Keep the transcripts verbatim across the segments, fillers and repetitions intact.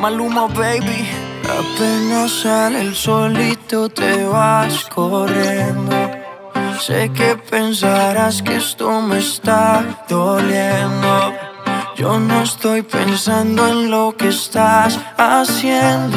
Maluma, baby. Apenas sale el solito te vas corriendo. Sé que pensarás que esto me está doliendo. Yo no estoy pensando en lo que estás haciendo.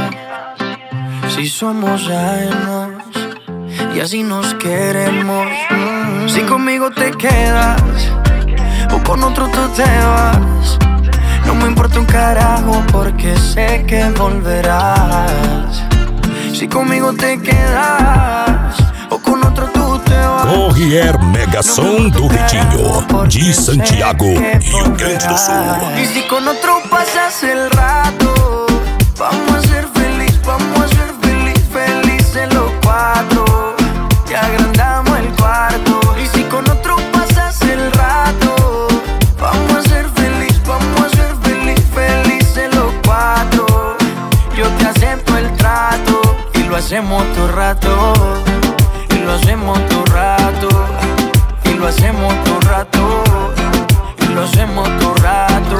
Si somos ajenos y así nos queremos. Si conmigo te quedas o con otro tú te vas, no me importa un carajo porque sé que volverás. Si conmigo te quedas o con otro tú te vas. Corrier Megason do Vitinho, de Santiago, Rio Grande do Sul. Y si con otro pasas el rato, vamos a ser feliz, vamos a ser feliz, felices los cuatro. Y agrandamos el cuarto. Y si con otro pasas el rato, vamos a ser feliz, vamos a ser feliz, felices los cuatro. Yo te acepto el trato y lo hacemos todo rato. Y lo hacemos todo rato. Y lo hacemos todo rato. Y lo hacemos todo rato.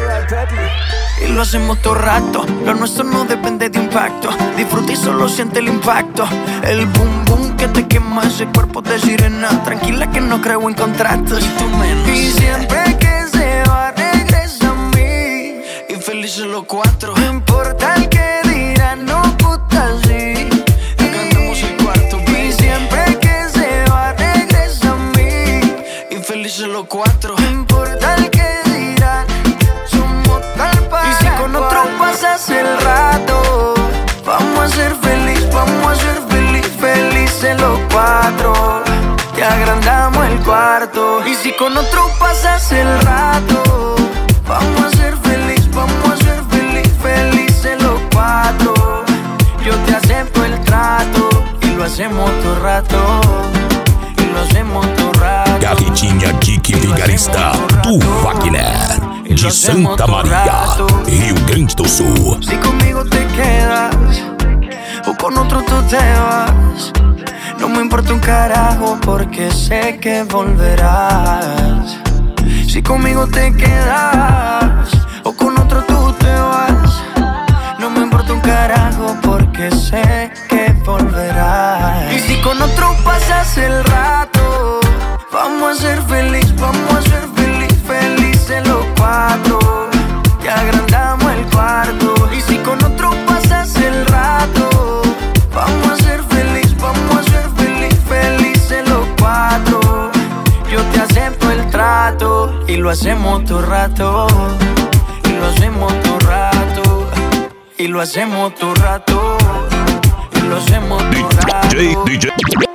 Y lo hacemos todo rato. Lo nuestro no depende de impacto. Disfruta y solo siente el impacto. El boom boom que te quema ese cuerpo de sirena. Tranquila que no creo en contratos. Y tú menos. Y siempre que se va regresa a mí. Y felices los cuatro. No importa el que dirán, no puta sí. Cantamos el cuarto, baby. Y siempre que se va regresa a mí. Y felices los cuatro. No importa el que dirán, somos tal para. Y si con otro pasas el rato, vamos a ser feliz, vamos a ser feliz, felices los cuatro. Te agrandamos el cuarto. Y si con otro pasas el rato, vamos a ser feliz, vamos a ser feliz, felices los cuatro. Yo te acepto el trato y lo hacemos todo rato. Y lo hacemos todo rato. Gavetinha Geek Vigarista do Wagner, de Santa Maria, Rio Grande do Sul. Si conmigo te quedas o con otro tú te vas, no me importa un carajo porque sé que volverás. Si conmigo te quedas o con otro tú te vas, no me importa un carajo porque sé que volverás. Y si con otro pasas el rato, vamos a ser feliz, vamos a ser feliz, felices los cuatro. Te agrandamos el cuarto. Y si con otro pasas el rato, vamos a ser feliz, vamos a ser feliz, felices los cuatro. Yo te acepto el trato y lo hacemos todo rato. Y lo hacemos todo rato. Y lo hacemos todo rato. Y lo hacemos todo rato. D J, D J.